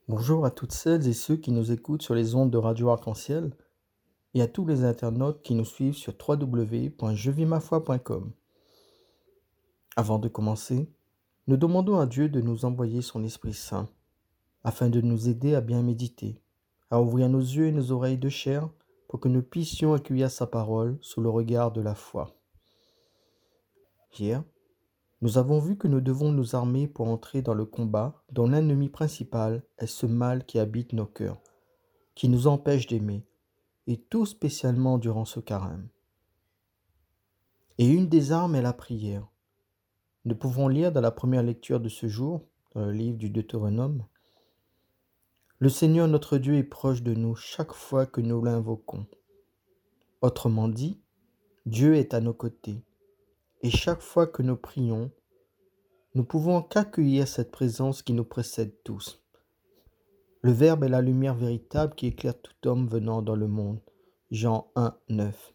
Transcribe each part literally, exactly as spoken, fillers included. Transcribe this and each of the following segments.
Bonjour à toutes celles et ceux qui nous écoutent sur les ondes de Radio Arc-en-Ciel et à tous les internautes qui nous suivent sur w w w point je vis ma foi point com. Avant de commencer, nous demandons à Dieu de nous envoyer son Esprit Saint afin de nous aider à bien méditer, à ouvrir nos yeux et nos oreilles de chair pour que nous puissions accueillir sa parole sous le regard de la foi. Hier, nous avons vu que nous devons nous armer pour entrer dans le combat dont l'ennemi principal est ce mal qui habite nos cœurs, qui nous empêche d'aimer, et tout spécialement durant ce carême. Et une des armes est la prière. Nous pouvons lire dans la première lecture de ce jour, dans le livre du Deutéronome, « Le Seigneur notre Dieu est proche de nous chaque fois que nous l'invoquons. » Autrement dit, Dieu est à nos côtés, et chaque fois que nous prions, nous pouvons qu'accueillir cette présence qui nous précède tous. Le Verbe est la lumière véritable qui éclaire tout homme venant dans le monde. Jean un, neuf.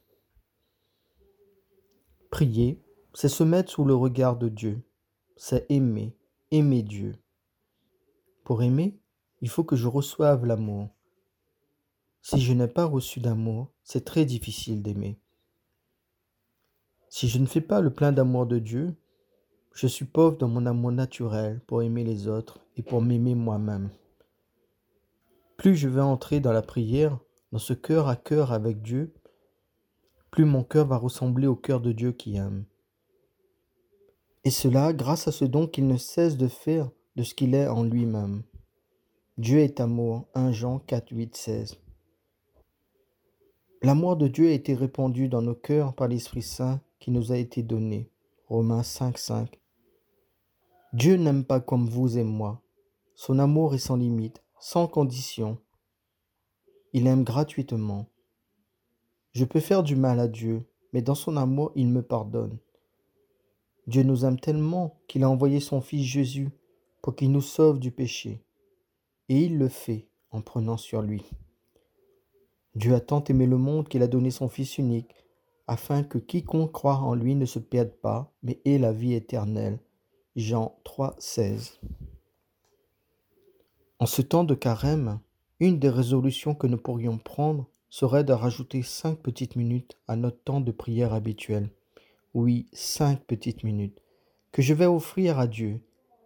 Prier, c'est se mettre sous le regard de Dieu. C'est aimer, aimer Dieu. Pour aimer, il faut que je reçoive l'amour. Si je n'ai pas reçu d'amour, c'est très difficile d'aimer. Si je ne fais pas le plein d'amour de Dieu, je suis pauvre dans mon amour naturel pour aimer les autres et pour m'aimer moi-même. Plus je vais entrer dans la prière, dans ce cœur à cœur avec Dieu, plus mon cœur va ressembler au cœur de Dieu qui aime. Et cela grâce à ce don qu'il ne cesse de faire de ce qu'il est en lui-même. Dieu est amour, premier Jean quatre, huit, seize. L'amour de Dieu a été répandu dans nos cœurs par l'Esprit Saint qui nous a été donné. Romains cinq, cinq. Dieu n'aime pas comme vous et moi. Son amour est sans limite, sans condition. Il aime gratuitement. Je peux faire du mal à Dieu, mais dans son amour, il me pardonne. Dieu nous aime tellement qu'il a envoyé son Fils Jésus pour qu'il nous sauve du péché. Et il le fait en prenant sur lui. Dieu a tant aimé le monde qu'il a donné son Fils unique, afin que quiconque croit en lui ne se perde pas, mais ait la vie éternelle. Jean trois, seize. En ce temps de carême, une des résolutions que nous pourrions prendre serait de rajouter cinq petites minutes à notre temps de prière habituel. Oui, cinq petites minutes, que je vais offrir à Dieu.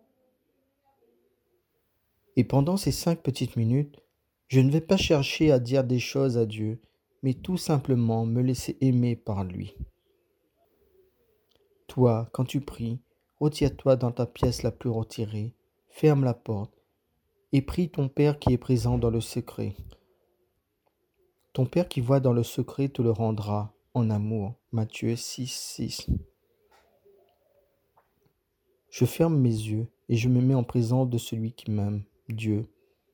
Et pendant ces cinq petites minutes, je ne vais pas chercher à dire des choses à Dieu, mais tout simplement me laisser aimer par lui. Toi, quand tu pries, retire-toi dans ta pièce la plus retirée, ferme la porte et prie ton Père qui est présent dans le secret. Ton Père qui voit dans le secret te le rendra en amour. Matthieu six, six. Je ferme mes yeux et je me mets en présence de celui qui m'aime, Dieu.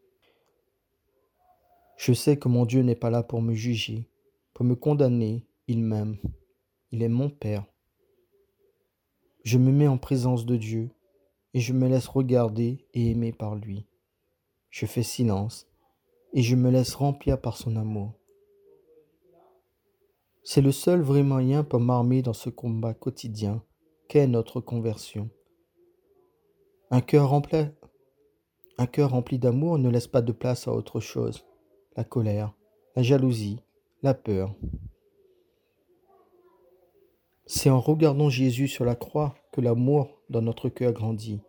Je sais que mon Dieu n'est pas là pour me juger, pour me condamner, il m'aime. Il est mon Père. Je me mets en présence de Dieu et je me laisse regarder et aimer par lui. Je fais silence et je me laisse remplir par son amour. C'est le seul vrai moyen pour m'armer dans ce combat quotidien qu'est notre conversion. Un cœur rempli, un cœur rempli d'amour ne laisse pas de place à autre chose. La colère, la jalousie, la peur. C'est en regardant Jésus sur la croix que l'amour dans notre cœur grandit.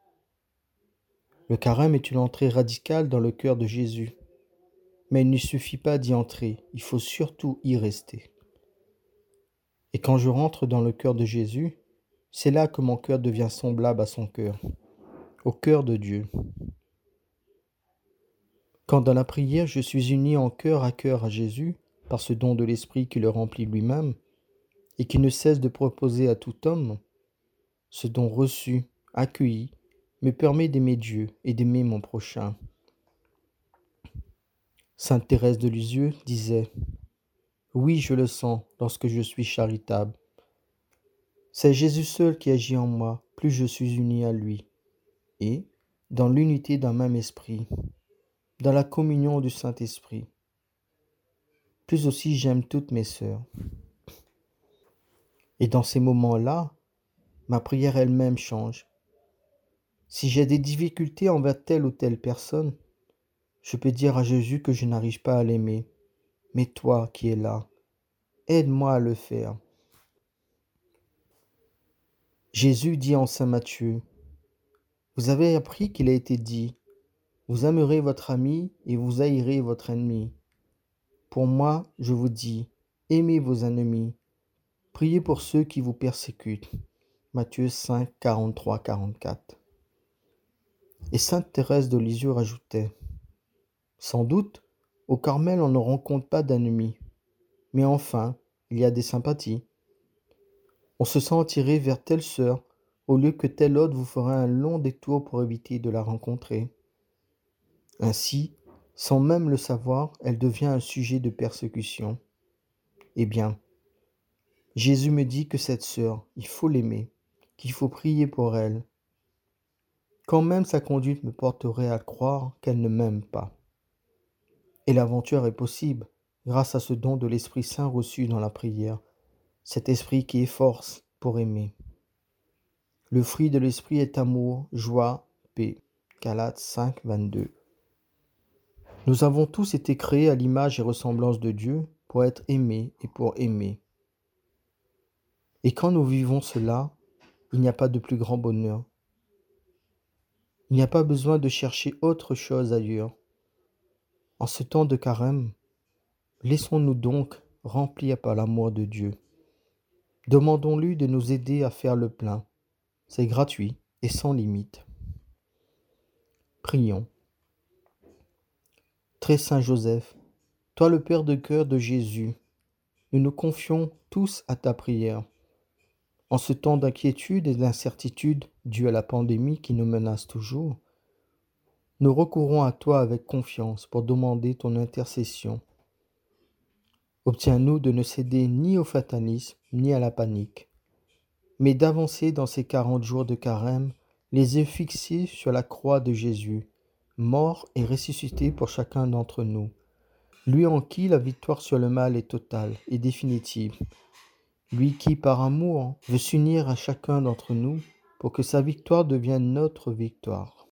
Le carême est une entrée radicale dans le cœur de Jésus. Mais il ne suffit pas d'y entrer, il faut surtout y rester. Et quand je rentre dans le cœur de Jésus, c'est là que mon cœur devient semblable à son cœur, au cœur de Dieu. Quand dans la prière je suis uni en cœur à cœur à Jésus, par ce don de l'Esprit qui le remplit lui-même, et qui ne cesse de proposer à tout homme, ce don reçu, accueilli, me permet d'aimer Dieu et d'aimer mon prochain. Sainte Thérèse de Lisieux disait « Oui, je le sens lorsque je suis charitable. C'est Jésus seul qui agit en moi, plus je suis uni à lui. Et, dans l'unité d'un même esprit, dans la communion du Saint-Esprit, plus aussi j'aime toutes mes sœurs. Et dans ces moments-là, ma prière elle-même change. Si j'ai des difficultés envers telle ou telle personne, Je peux dire à Jésus que je n'arrive pas à l'aimer, mais toi qui es là, aide-moi à le faire. Jésus dit en Saint Matthieu, vous avez appris qu'il a été dit, vous aimerez votre ami et vous haïrez votre ennemi. Pour moi, je vous dis, aimez vos ennemis, priez pour ceux qui vous persécutent. Matthieu cinq, quarante-trois à quarante-quatre. Et sainte Thérèse de Lisieux rajoutait, sans doute, au Carmel on ne rencontre pas d'ennemis, mais enfin, il y a des sympathies. On se sent attiré vers telle sœur, au lieu que telle autre vous fera un long détour pour éviter de la rencontrer. Ainsi, sans même le savoir, elle devient un sujet de persécution. Eh bien, Jésus me dit que cette sœur, il faut l'aimer, qu'il faut prier pour elle, quand même sa conduite me porterait à croire qu'elle ne m'aime pas. Et l'aventure est possible, grâce à ce don de l'Esprit Saint reçu dans la prière, cet esprit qui est force pour aimer. Le fruit de l'esprit est amour, joie, paix. Galates cinq, vingt-deux. Nous avons tous été créés à l'image et ressemblance de Dieu pour être aimés et pour aimer. Et quand nous vivons cela, il n'y a pas de plus grand bonheur. Il n'y a pas besoin de chercher autre chose ailleurs. En ce temps de carême, laissons-nous donc remplir par l'amour de Dieu. Demandons-lui de nous aider à faire le plein. C'est gratuit et sans limite. Prions. Très Saint Joseph, toi le Père de cœur de Jésus, nous nous confions tous à ta prière. En ce temps d'inquiétude et d'incertitude dû à la pandémie qui nous menace toujours, nous recourons à toi avec confiance pour demander ton intercession. Obtiens-nous de ne céder ni au fatalisme ni à la panique, mais d'avancer dans ces quarante jours de carême, les yeux fixés sur la croix de Jésus, mort et ressuscité pour chacun d'entre nous, lui en qui la victoire sur le mal est totale et définitive, lui qui, par amour, veut s'unir à chacun d'entre nous pour que sa victoire devienne notre victoire.